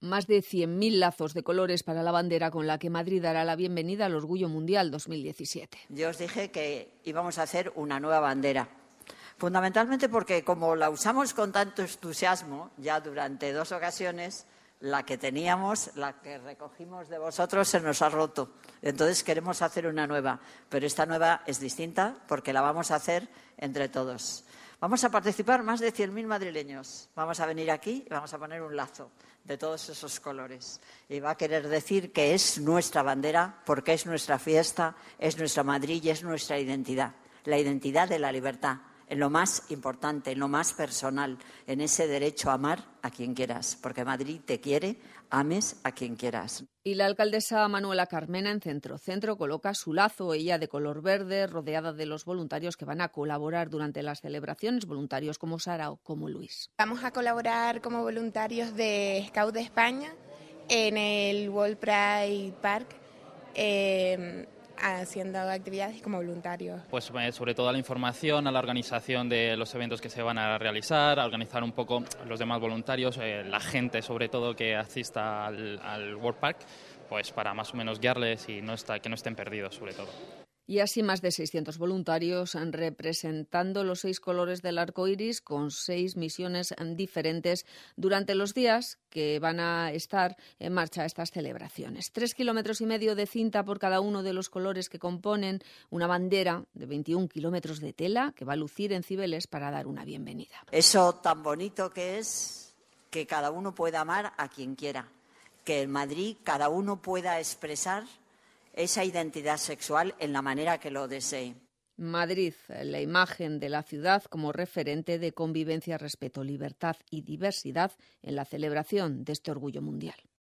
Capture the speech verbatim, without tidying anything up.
Más de cien mil lazos de colores para la bandera con la que Madrid dará la bienvenida al Orgullo Mundial dos mil diecisiete. Yo os dije que íbamos a hacer una nueva bandera, fundamentalmente porque como la usamos con tanto entusiasmo ya durante dos ocasiones, la que teníamos, la que recogimos de vosotros, se nos ha roto. Entonces queremos hacer una nueva, pero esta nueva es distinta porque la vamos a hacer entre todos. Vamos a participar más de cien mil madrileños. Vamos a venir aquí y vamos a poner un lazo de todos esos colores. Y va a querer decir que es nuestra bandera porque es nuestra fiesta, es nuestra Madrid y es nuestra identidad. La identidad de la libertad, en lo más importante, en lo más personal, en ese derecho a amar a quien quieras. Porque Madrid te quiere, ames a quien quieras. Y la alcaldesa Manuela Carmena en Centro Centro coloca su lazo, ella de color verde, rodeada de los voluntarios que van a colaborar durante las celebraciones, voluntarios como Sara o como Luis. Vamos a colaborar como voluntarios de Scout de España en el World Pride Park, eh, haciendo actividades como voluntarios. Pues sobre todo a la información, a la organización de los eventos que se van a realizar, a organizar un poco los demás voluntarios, eh, la gente sobre todo que asista al, al World Park, pues para más o menos guiarles y no está, que no estén perdidos sobre todo. Y así más de seiscientos voluntarios representando los seis colores del arco iris con seis misiones diferentes durante los días que van a estar en marcha estas celebraciones. Tres kilómetros y medio de cinta por cada uno de los colores que componen una bandera de veintiún kilómetros de tela que va a lucir en Cibeles para dar una bienvenida. Eso tan bonito que es que cada uno pueda amar a quien quiera, que en Madrid cada uno pueda expresar esa identidad sexual en la manera que lo desee. Madrid, la imagen de la ciudad como referente de convivencia, respeto, libertad y diversidad en la celebración de este orgullo mundial.